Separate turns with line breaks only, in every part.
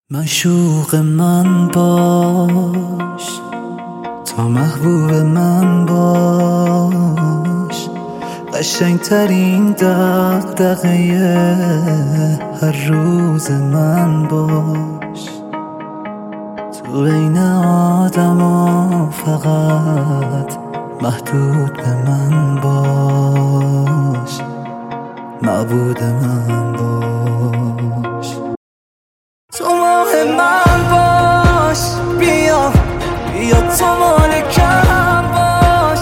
معشوق من باش، تا محبوب من باش، قشنگترین دغدغه هر روز من باش. تو بین آدما فقط محدود به من باش، معبود من باش. تو ماه من باش، بیا تو مالکم باش،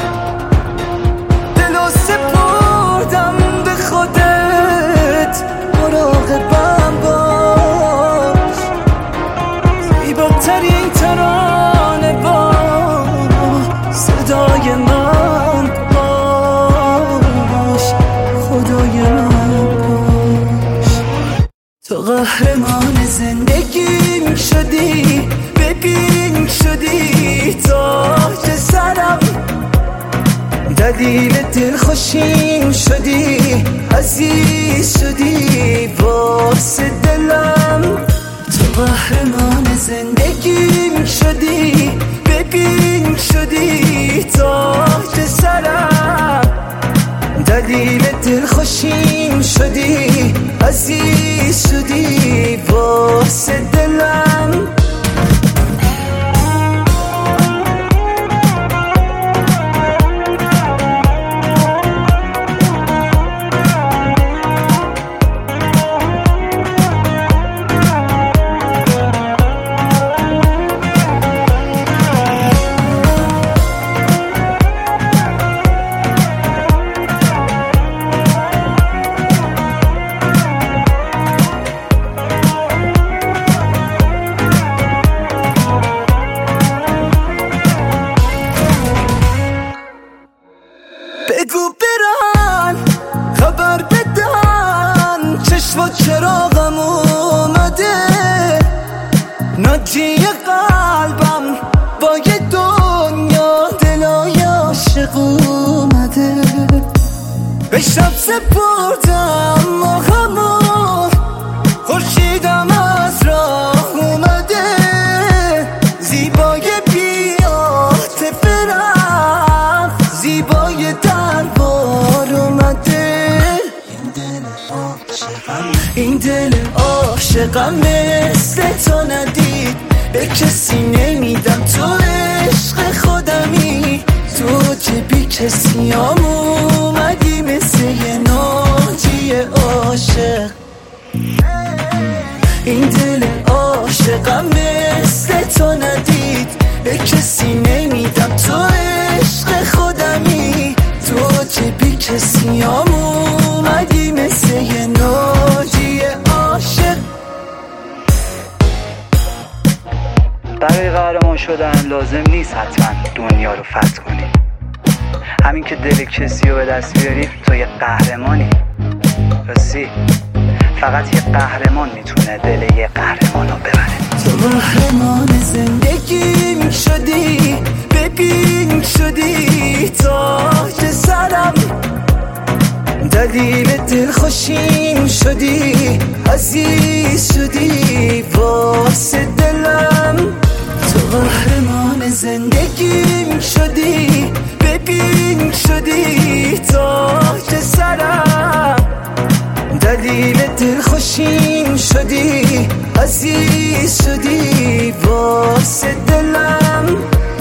دلو سپردم به خودت، مراقبم باش. زیباترین ترانه با صدای من باش، خدای من باش. تو قهرمان زندگیم شدی، ببین شدی تاج سرم، دلیل دلخوشیم شدی، عزیز شدی واسه دلم. تو قهرمان زندگیم شدی، ببین شدی تاج سرم، دلیل دلخوشیم شدی، عزیز شدی واسه دلم. بگو برن خبر بدن، چشم و چراغم اومده، ناجی قلبم با یه دنیا دلای عاشق اومده. به شب سپردم ماهمو، خورشیدم از راه اومده، زیبای بی‌عاطفه رفت، زیبای دربار اومده. این دل عاشقم مثل تو ندید، به کسی نمیدم، تو عشق خودمی، تو چه بی کسی هم اومدی مثل یه ناجی عاشق. این دل عاشقم مثل تو ندید، به کسی نمیدم، تو عشق خودمی، تو چه بی کسی هم اومدی مثل یه ناجی عاشق.
برای قهرمان شدن لازم نیست حتما دنیا رو فتح کنی، همین که دل کسی رو به دست بیاری تو یه قهرمانی. راستی فقط یه قهرمان میتونه دل یه قهرمان رو ببره.
تو قهرمان زندگیم شدی، ببین شدی تاج سرم، دلیل دلخوشیم شدی، عزیز شدی واسه دلم. تو قهرمان زندگیم شدی، ببین شدی تاج سرم، دلیل دلخوشیم شدی، عزیز شدی واسه دلم.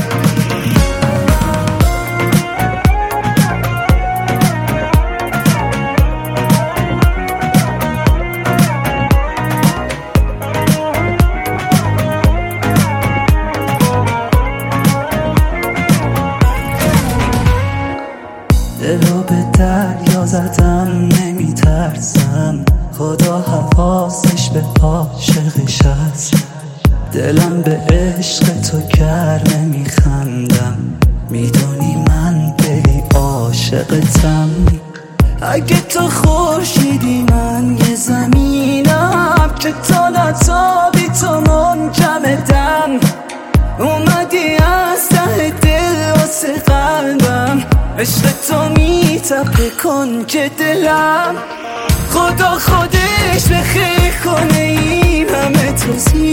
دلو به دریا زدم نمیترسم، خدا حواسش به عاشقش هست. دلم به عشق تو گرمه میخندم، میدونی من دلی عاشقتم. اگه تو خورشیدی من یه زمینم، که تا نتابی تو منجمدم. اومدی از ته دل واسه قلبم، عشق تو میتپه کنج دلم. خدا خودش به خیر کنه این همه توضیح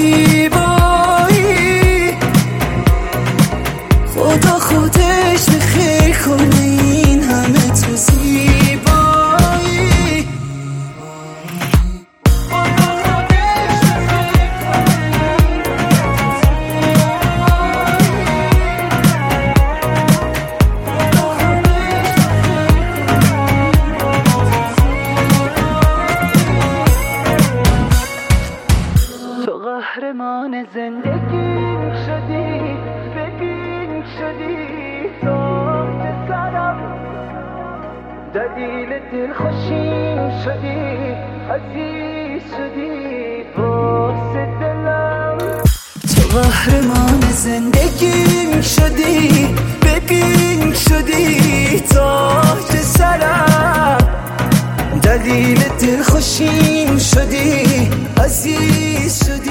قهرمان زندگیم شدی، ببین شدی تاج سرم، دلیل دلخوشیم شدی، عزیز شدی واسه دلم. تو قهرمان زندگیم شدی، ببین شدی تاج سرم، دلیل دلخوشیم شدی، عزیز شدی